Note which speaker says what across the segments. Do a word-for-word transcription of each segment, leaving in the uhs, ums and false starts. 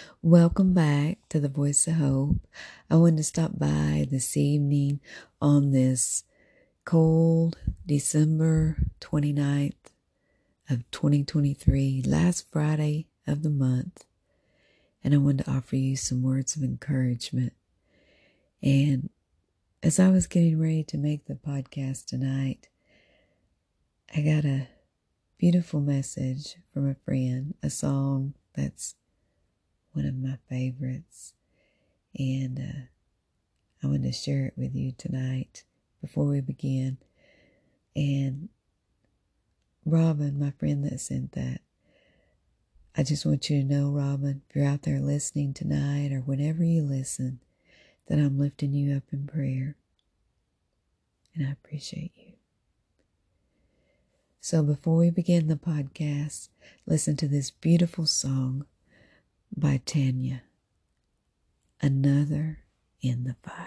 Speaker 1: Welcome back to the Voice of Hope. I wanted to stop by this evening on this cold December twenty-ninth of twenty twenty-three, last Friday of the month, and I wanted to offer you some words of encouragement. And as I was getting ready to make the podcast tonight, I got a beautiful message from a friend, a song that's one of my favorites, and uh, I wanted to share it with you tonight before we begin. And Robin, my friend that sent that, I just want you to know, Robin, if you're out there listening tonight or whenever you listen, that I'm lifting you up in prayer, and I appreciate you. So before we begin the podcast, listen to this beautiful song by Tanya, Another in the Fire.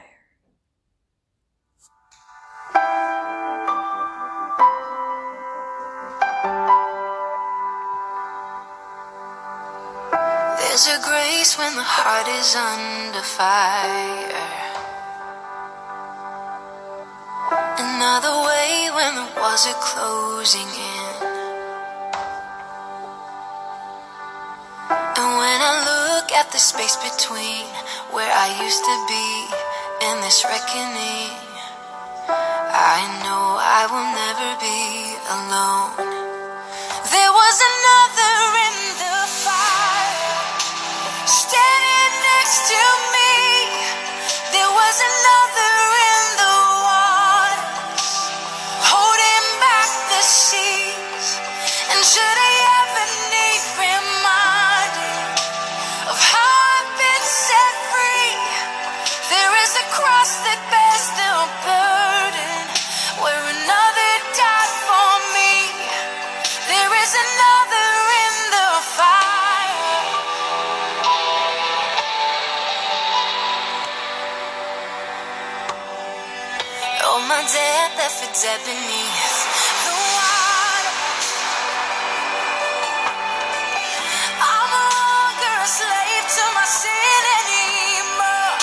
Speaker 2: There's a grace when the heart is under fire, another way when the walls are closing in. And when I look at the space between where I used to be and this reckoning, I know I will never be alone. There was another in the fire, standing next to me. There was another in the waters, holding back the seas. And should I ever need reminding of how I've been set free, there is a cross that bears the burden, where another died for me. There is another in the fire. Oh, my dead left for dead beneath the water. I'm no longer a slave to my sin anymore.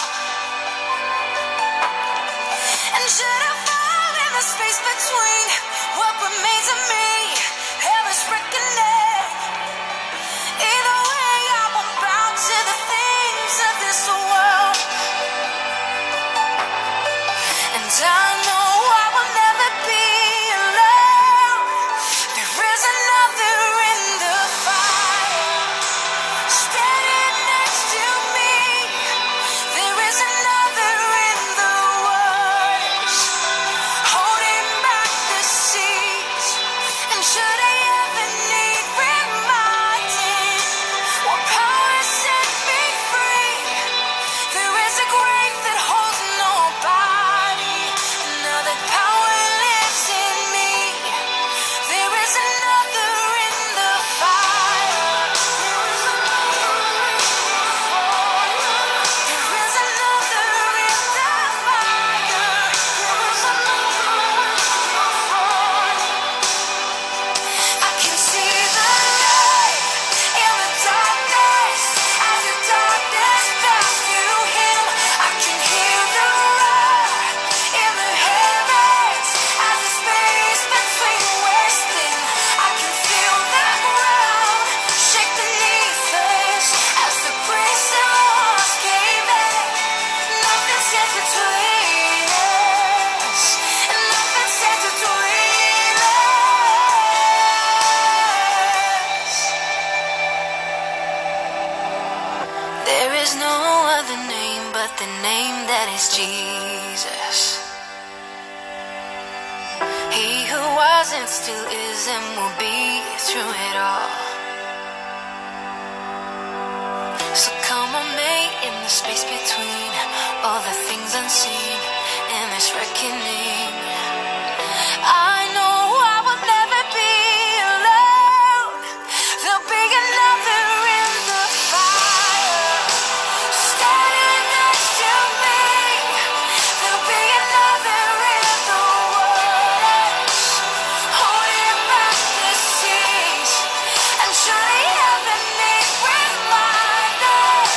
Speaker 2: And should I fall in the space between what remains of me and this reckoning, either way I won't bow to the things of this world. And I know I will never be alone. There is another in the fire, standing next to me. There is another in the waters, holding back the seas. And should I ever need reminding what power set me free, there is a grave that holds nobody. Another power lives in me. There is another in the fire. There is another in the fire. There is another. I can see the light in the darkness, as the darkness bows to him. I can hear the roar in the heavens, as the space between wasting. I can feel the ground shake beneath us, as the bricks and walls cave in. Nothing stands between us, and nothing stands between us. There is no other name but the name that is Jesus. He who was and still is and will be through it all. So come on, mate, in the space between all the things unseen and this reckoning. I know I will never be alone. There'll be another in the fire, standing next to me. There'll be another in the waters, holding back the seas. And should I ever need reminding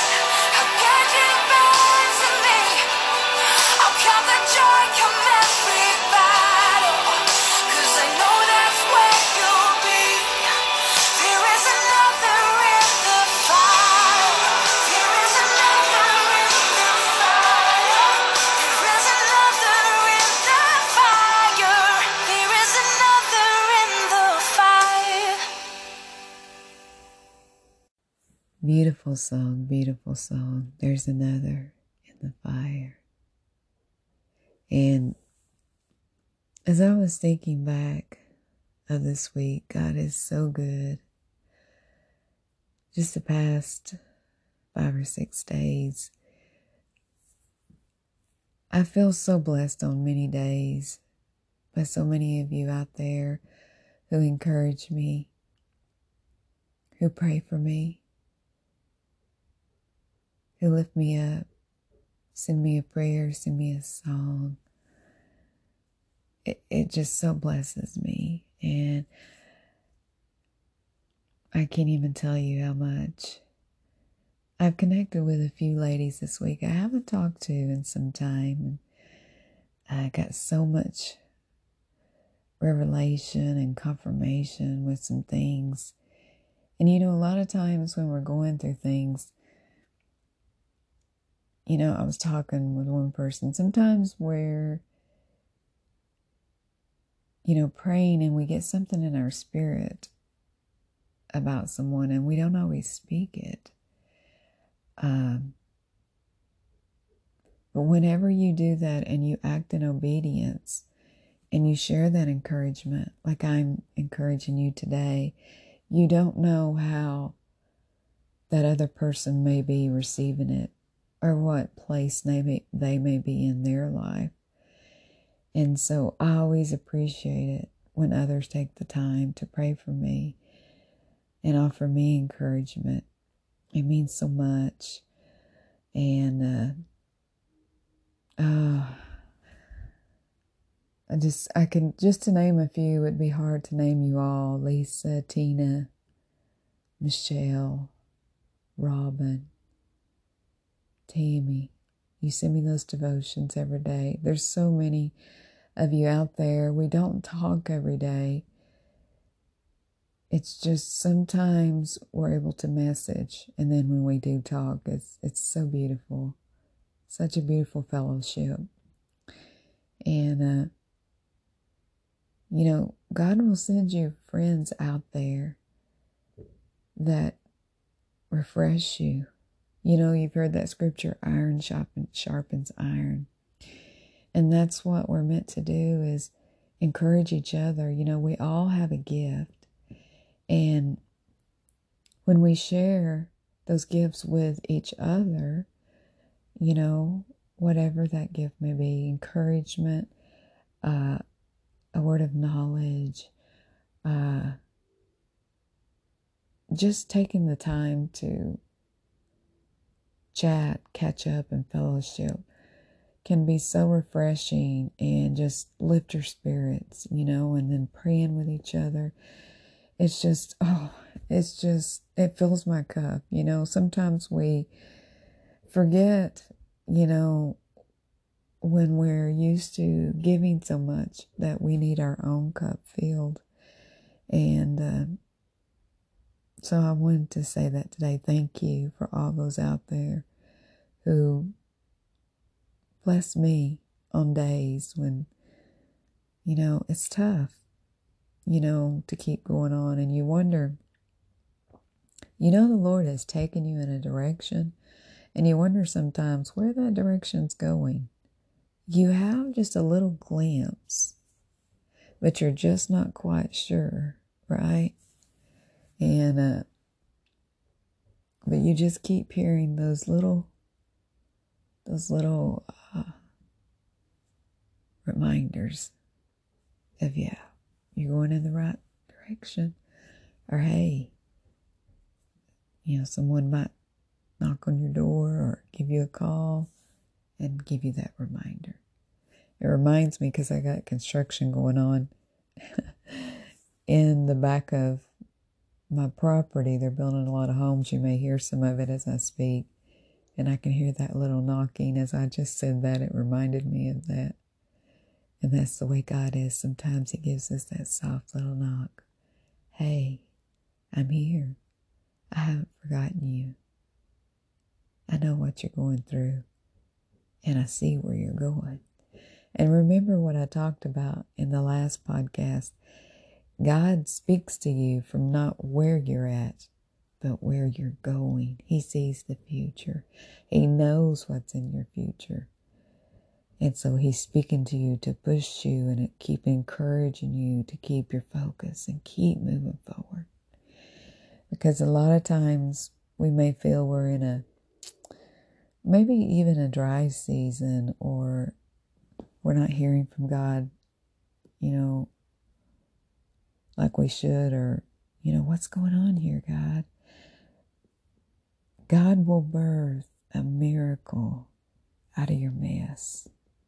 Speaker 1: Beautiful song, beautiful song. There's another in the fire. And as I was thinking back of this week, God is so good. Just the past five or six days, I feel so blessed on many days by so many of you out there who encourage me, who pray for me, who lift me up, send me a prayer, send me a song. It, it just so blesses me. And I can't even tell you how much. I've connected with a few ladies this week I haven't talked to in some time. And I got so much revelation and confirmation with some things. And you know, a lot of times when we're going through things, you know, I was talking with one person, sometimes we're, you know, praying and we get something in our spirit about someone and we don't always speak it. Um, but whenever you do that and you act in obedience and you share that encouragement, like I'm encouraging you today, you don't know how that other person may be receiving it or what place they may, they may be in their life. And so I always appreciate it when others take the time to pray for me and offer me encouragement. It means so much. And uh, uh, I just, I can, just to name a few, it'd be hard to name you all. Lisa, Tina, Michelle, Robin, Tammy. You send me those devotions every day. There's so many of you out there. We don't talk every day. It's just sometimes we're able to message, and then when we do talk, it's it's so beautiful. Such a beautiful fellowship. And, uh, you know, God will send you friends out there that refresh you. You know, you've heard that scripture, iron sharpens iron. And that's what we're meant to do, is encourage each other. You know, we all have a gift. And when we share those gifts with each other, you know, whatever that gift may be, encouragement, uh, a word of knowledge, uh, just taking the time to chat, catch up, and fellowship can be so refreshing and just lift your spirits, you know, and then praying with each other. It's just, oh, it's just, it fills my cup. You know, sometimes we forget, you know, when we're used to giving so much that we need our own cup filled. And uh, so I wanted to say that today. Thank you for all those out there who bless me on days when, you know, it's tough, you know, to keep going on. And you wonder, you know, the Lord has taken you in a direction, and you wonder sometimes where that direction's going. You have just a little glimpse, but you're just not quite sure, right? And, uh, but you just keep hearing those little, those little uh, reminders of, yeah, you're going in the right direction. Or, hey, you know, someone might knock on your door or give you a call and give you that reminder. It reminds me, because I got construction going on in the back of my property. They're building a lot of homes. You may hear some of it as I speak, and I can hear that little knocking. As I just said that, it reminded me of that. And that's the way God is. Sometimes He gives us that soft little knock. Hey, I'm here. I haven't forgotten you. I know what you're going through, and I see where you're going. And remember what I talked about in the last podcast. God speaks to you from not where you're at, but where you're going. He sees the future. He knows what's in your future. And so he's speaking to you to push you and keep encouraging you to keep your focus and keep moving forward. Because a lot of times we may feel we're in a, maybe even a dry season, or we're not hearing from God, you know, like we should, or, you know, what's going on here, God? God will birth a miracle out of your mess.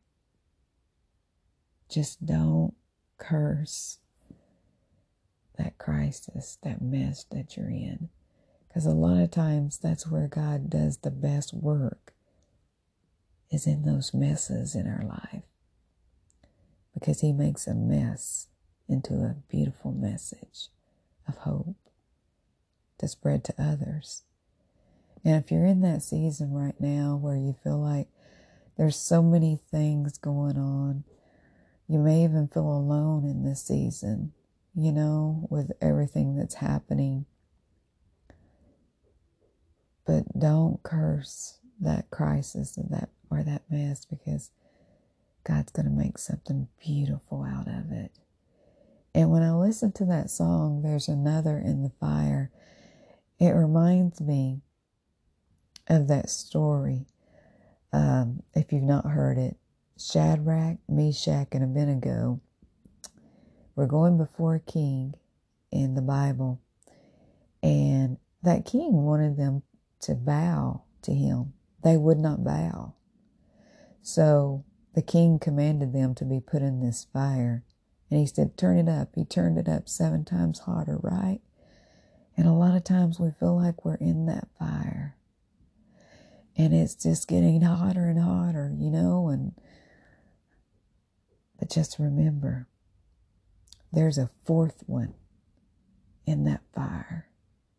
Speaker 1: Just don't curse that crisis, that mess that you're in. Because a lot of times that's where God does the best work, is in those messes in our life. Because he makes a mess into a beautiful message of hope to spread to others. And if you're in that season right now where you feel like there's so many things going on, you may even feel alone in this season, you know, with everything that's happening. But don't curse that crisis or that, or that mess, because God's going to make something beautiful out of it. And when I listen to that song, There's Another in the Fire, it reminds me of that story. Um, if you've not heard it, Shadrach, Meshach, and Abednego were going before a king in the Bible, and that king wanted them to bow to him. They would not bow. So the king commanded them to be put in this fire, and he said, turn it up. He turned it up seven times hotter, right? And a lot of times we feel like we're in that fire, and it's just getting hotter and hotter, you know, and but just remember, there's a fourth one in that fire.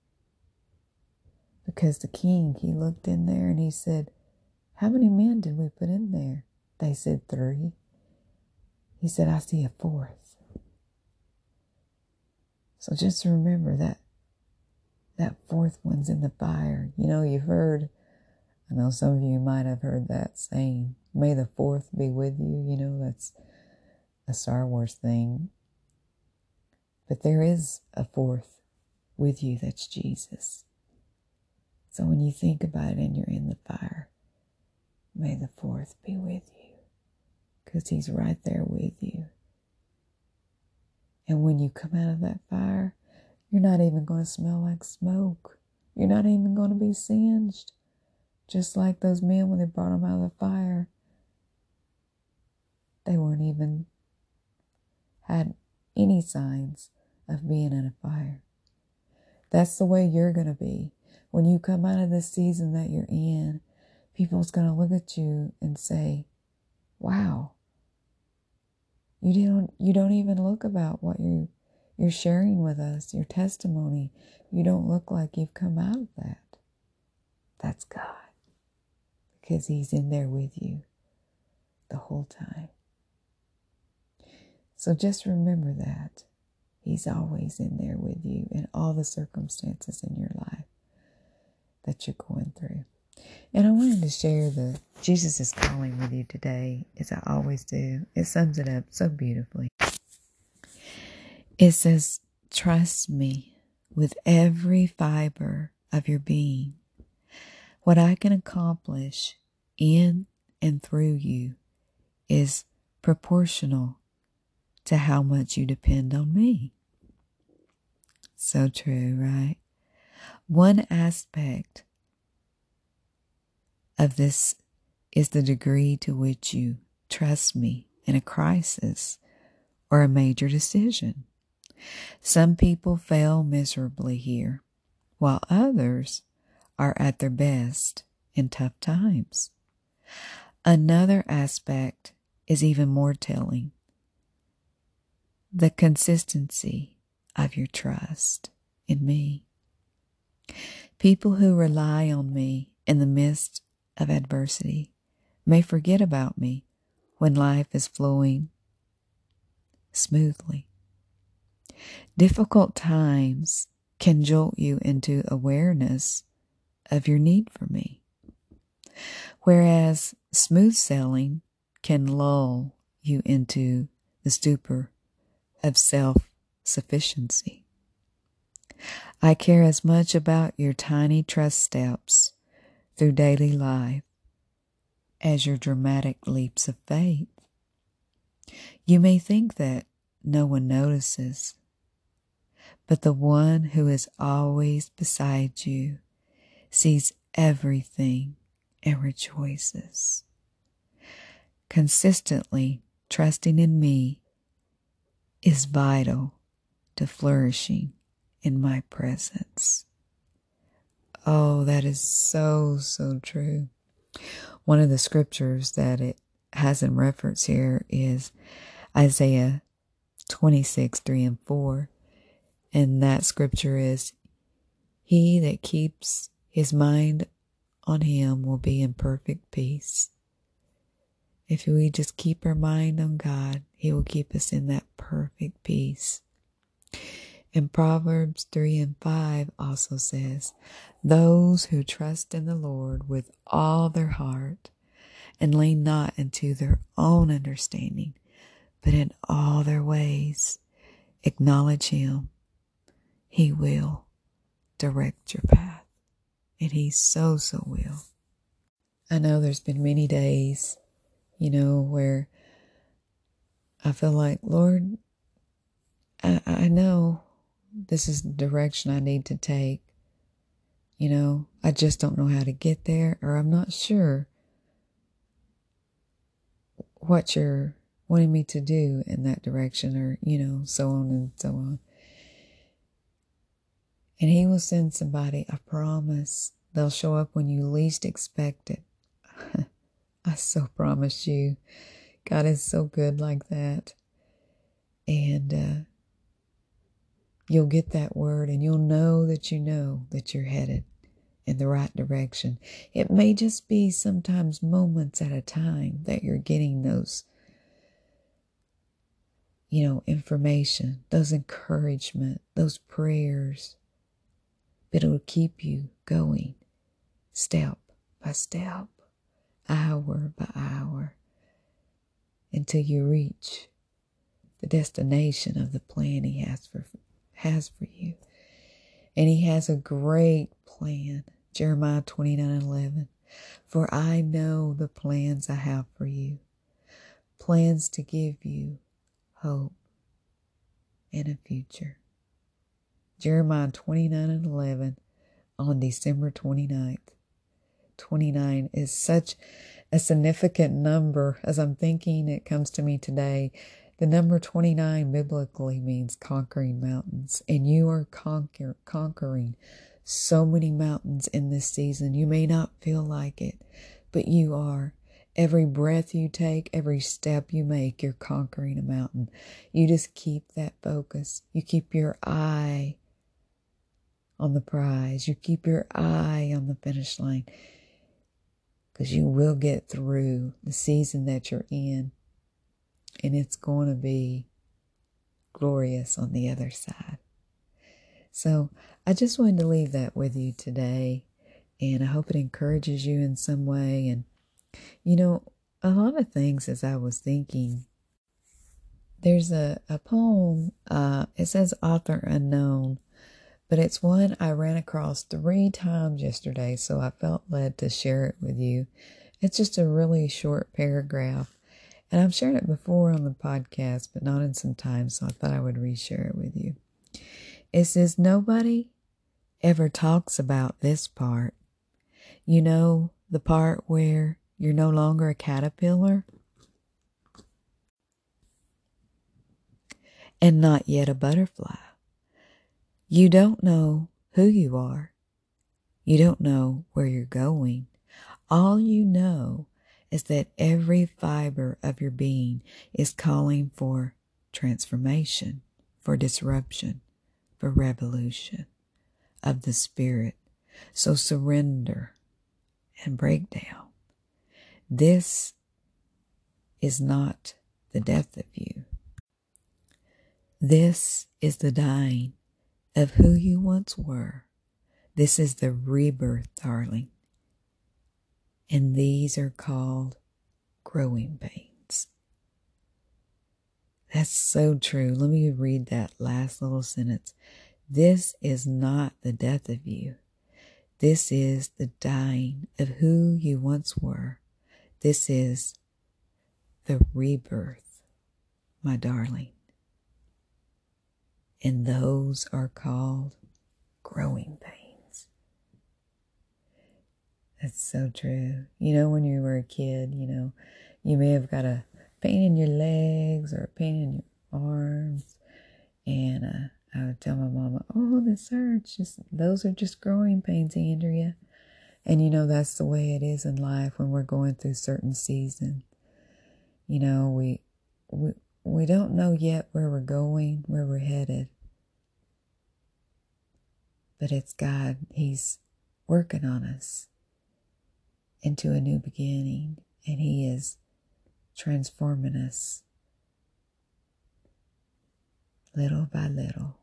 Speaker 1: Because the king, he looked in there and he said, how many men did we put in there? They said three. He said, I see a fourth. So just remember that that fourth one's in the fire. You know, you've heard, I know some of you might have heard that saying, may the fourth be with you. You know, that's a Star Wars thing. But there is a fourth with you, that's Jesus. So when you think about it and you're in the fire, may the fourth be with you, because he's right there with you. And when you come out of that fire, you're not even going to smell like smoke. You're not even going to be singed. Just like those men when they brought them out of the fire. They weren't even had any signs of being in a fire. That's the way you're going to be. When you come out of this season that you're in, people's going to look at you and say, wow, you don't, you don't even look about what you, you're sharing with us, your testimony. You don't look like you've come out of that. That's God, because he's in there with you the whole time. So just remember that. He's always in there with you in all the circumstances in your life that you're going through. And I wanted to share the Jesus is Calling with you today, as I always do. It sums it up so beautifully. It says, trust me with every fiber of your being. What I can accomplish in and through you is proportional to how much you depend on me. So true, right? One aspect of this is the degree to which you trust me in a crisis or a major decision. Some people fail miserably here, while others are at their best in tough times. Another aspect is even more telling: the consistency of your trust in me. People who rely on me in the midst of adversity may forget about me when life is flowing smoothly. Difficult times can jolt you into awareness of your need for me. Whereas smooth sailing can lull you into the stupor of self-sufficiency. I care as much about your tiny trust steps through daily life as your dramatic leaps of faith. You may think that no one notices, but the one who is always beside you sees everything and rejoices. Consistently trusting in me is vital to flourishing in my presence. Oh, that is so, so true. One of the scriptures that it has in reference here is Isaiah twenty-six, three and four. And that scripture is, he that keeps his mind on him will be in perfect peace. If we just keep our mind on God, he will keep us in that perfect peace. And Proverbs three and five also says, those who trust in the Lord with all their heart and lean not into their own understanding, but in all their ways acknowledge him. He will direct your path. And he so, so will. I know there's been many days, you know, where I feel like, Lord, I, I know this is the direction I need to take. You know, I just don't know how to get there, or I'm not sure what you're wanting me to do in that direction, or, you know, so on and so on. And he will send somebody, I promise. They'll show up when you least expect it. I so promise you. God is so good like that. And uh, you'll get that word, and you'll know that you know that you're headed in the right direction. It may just be sometimes moments at a time that you're getting those, you know, information, those encouragement, those prayers. But it'll keep you going step by step, hour by hour, until you reach the destination of the plan he has for has for you. And he has a great plan. Jeremiah twenty-nine eleven. For I know the plans I have for you, plans to give you hope and a future. Jeremiah twenty-nine and eleven on December twenty-ninth. twenty-nine is such a significant number. As I'm thinking, it comes to me today. The number twenty-nine biblically means conquering mountains, and you are conquer, conquering so many mountains in this season. You may not feel like it, but you are. Every breath you take, every step you make, you're conquering a mountain. You just keep that focus. You keep your eye on the prize. You keep your eye on the finish line, because you will get through the season that you're in. And it's going to be glorious on the other side. So I just wanted to leave that with you today. And I hope it encourages you in some way. And, you know, a lot of things as I was thinking, there's a, a poem, uh, it says author unknown, but it's one I ran across three times yesterday. So I felt led to share it with you. It's just a really short paragraph. And I've shared it before on the podcast, but not in some time, so I thought I would reshare it with you. It says, nobody ever talks about this part. You know, the part where you're no longer a caterpillar and not yet a butterfly. You don't know who you are. You don't know where you're going. All you know is that every fiber of your being is calling for transformation, for disruption, for revolution of the spirit. So surrender and break down. This is not the death of you. This is the dying of who you once were. This is the rebirth, darling. And these are called growing pains. That's so true. Let me read that last little sentence. This is not the death of you. This is the dying of who you once were. This is the rebirth, my darling. And those are called growing pains. That's so true. You know, when you were a kid, you know, you may have got a pain in your legs or a pain in your arms. And uh, I would tell my mama, oh, this hurts. Just, those are just growing pains, Andrea. And you know, that's the way it is in life when we're going through certain seasons. You know, we, we, we don't know yet where we're going, where we're headed. But it's God. He's working on us into a new beginning. And He is transforming us little by little.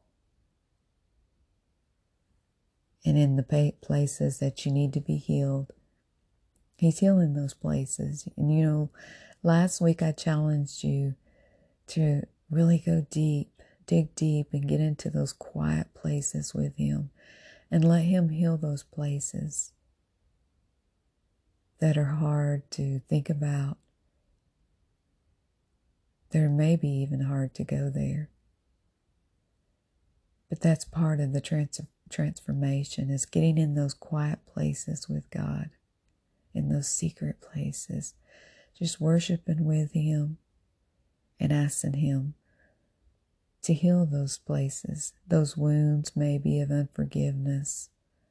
Speaker 1: And in the places that you need to be healed, He's healing those places. And you know, last week I challenged you to really go deep, dig deep and get into those quiet places with Him and let Him heal those places that are hard to think about. They're maybe even hard to go there. But that's part of the trans- transformation is getting in those quiet places with God, in those secret places, just worshiping with Him and asking Him to heal those places, those wounds maybe of unforgiveness,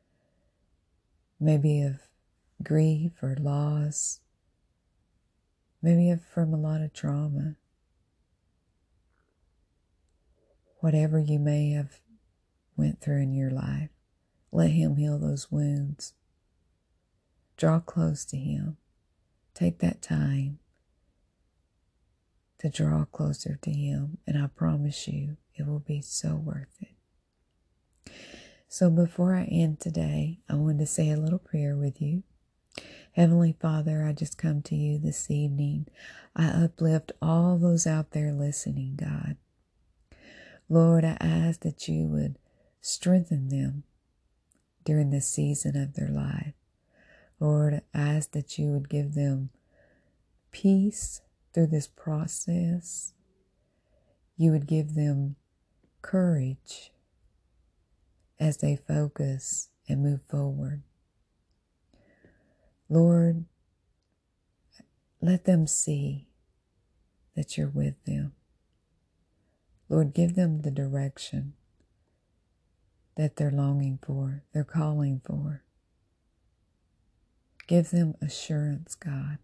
Speaker 1: maybe of grief or loss, maybe of, from a lot of trauma. Whatever you may have went through in your life, let Him heal those wounds. Draw close to Him. Take that time to draw closer to Him, and I promise you it will be so worth it. So before I end today, I wanted to say a little prayer with you. Heavenly Father, I just come to you this evening. I uplift all those out there listening, God. Lord, I ask that you would strengthen them during this season of their life. Lord, I ask that you would give them peace through this process. You would give them courage as they focus and move forward. Lord, let them see that you're with them. Lord, give them the direction that they're longing for, they're calling for. Give them assurance, God.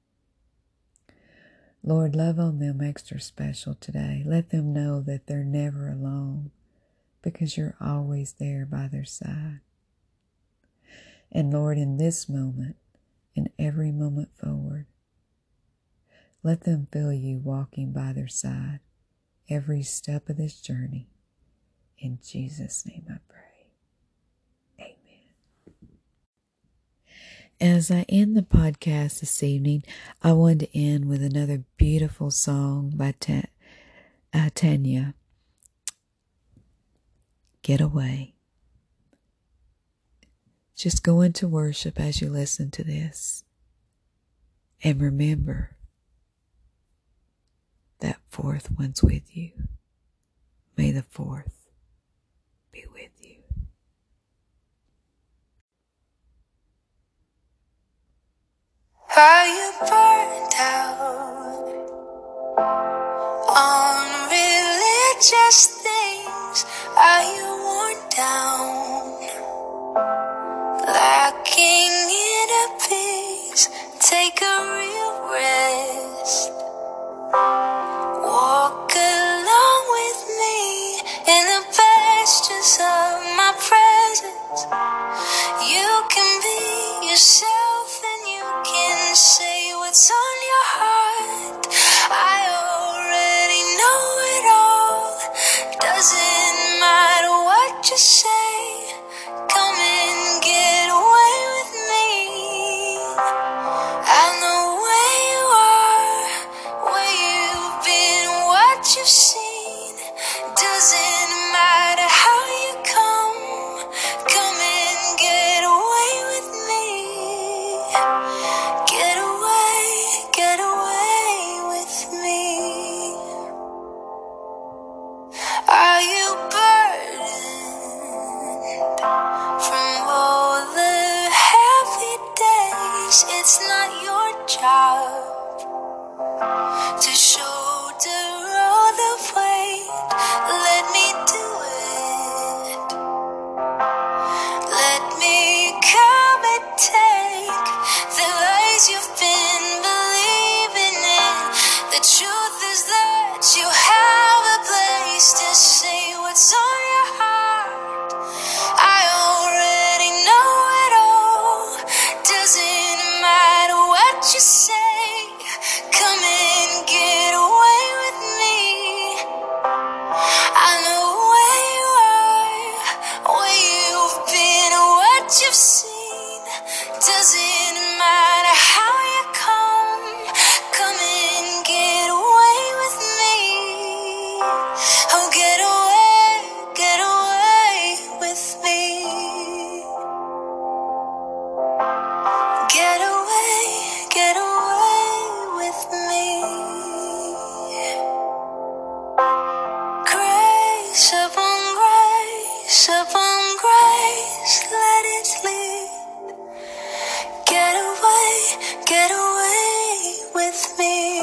Speaker 1: Lord, love on them extra special today. Let them know that they're never alone because you're always there by their side. And Lord, in this moment, in every moment forward, let them feel you walking by their side every step of this journey. In Jesus' name I pray. Amen. As I end the podcast this evening, I wanted to end with another beautiful song by Ta- uh, Tanya. Get Away. Just go into worship as you listen to this. And remember that fourth one's with you. May the fourth be with you.
Speaker 2: Are you burned out on religious things? Are you worn down, lacking inner peace? Take a real rest. Walk along with me in the pastures of my presence. You can be yourself and you can say what's on your heart. I already know it all. Doesn't matter what you Doesn't matter how you come, come and get away with me. Oh, get away, get away with me. Get away, get away with me. Grace upon grace upon grace, let it lead. Get away, get away with me.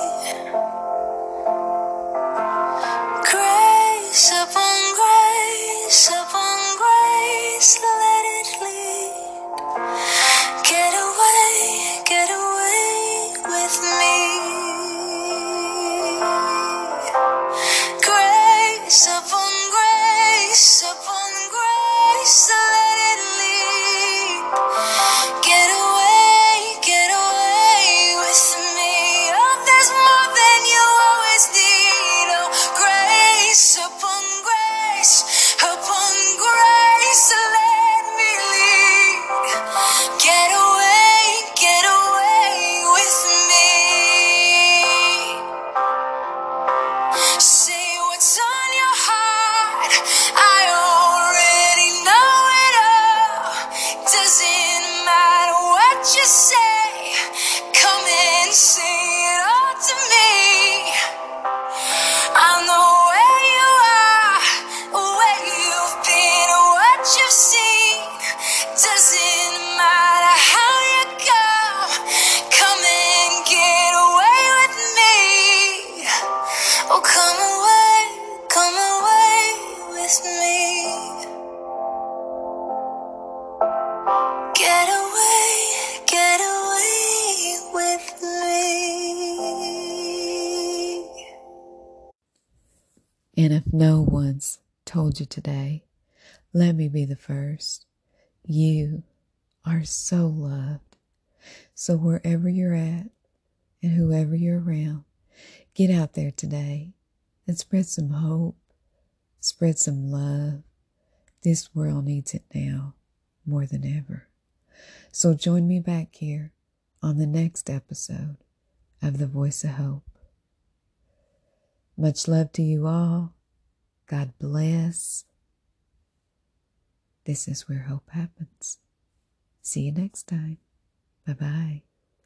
Speaker 2: Grace upon grace upon grace, let it lead. Get away, get away with me. Grace upon grace upon grace, let it lead. Get away, get away with me. Oh, there's more than you always need. Oh, grace upon grace upon grace, let me lead. Get away, get away with me. Say what's on your heart, I already know it all. Doesn't matter what you say, come and say it all to me. I know where you are, where you've been, what you've seen. Doesn't matter how you come, come and get away with me. Oh, come away, come away with me. Get away, get away with me.
Speaker 1: And if no one's told you today, let me be the first. You are so loved. So wherever you're at and whoever you're around, get out there today and spread some hope, spread some love. This world needs it now more than ever. So join me back here on the next episode of The Voice of Hope. Much love to you all. God bless. This is where hope happens. See you next time. Bye-bye.